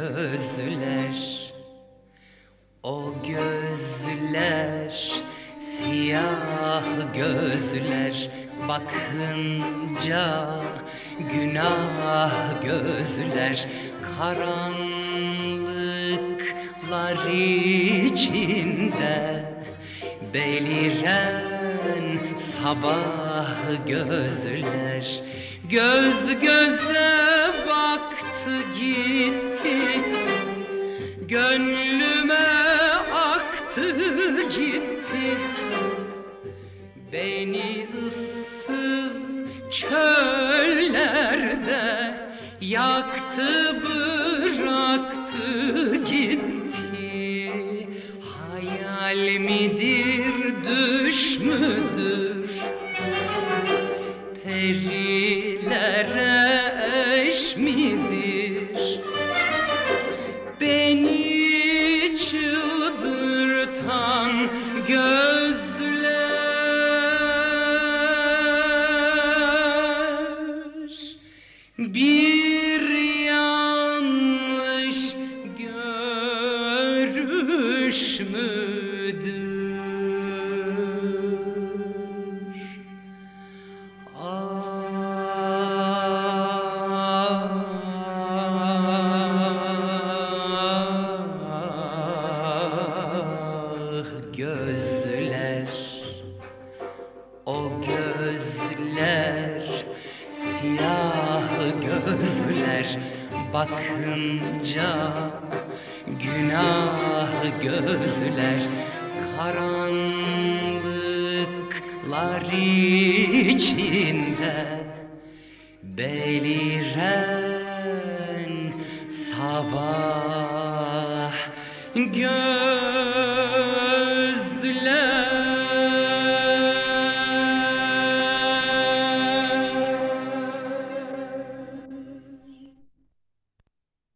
gözler, o gözler, siyah gözler, bakınca günah gözler, karanlıklar içinde beliren sabah gözler. Göz göze baktı gitti, gönlüme aktı gitti. Beni ıssız çöllerde yaktı bıraktı gitti. Hayal midir düş müdür, perilere eş midir? Beni çıldırtan gözler, bir yanlış görüş müdür? Gözler, o gözler, siyah gözler, bakınca günah gözler, karanlıklar içinde beliren sabah gözler.